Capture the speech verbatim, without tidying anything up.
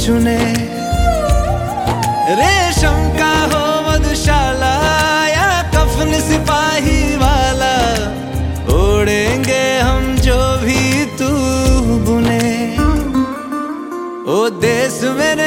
चुने। रेशम का हो मधुशाला या कफन सिपाही वाला, ओढ़ेंगे हम जो भी तू बुने। ओ देश मेरे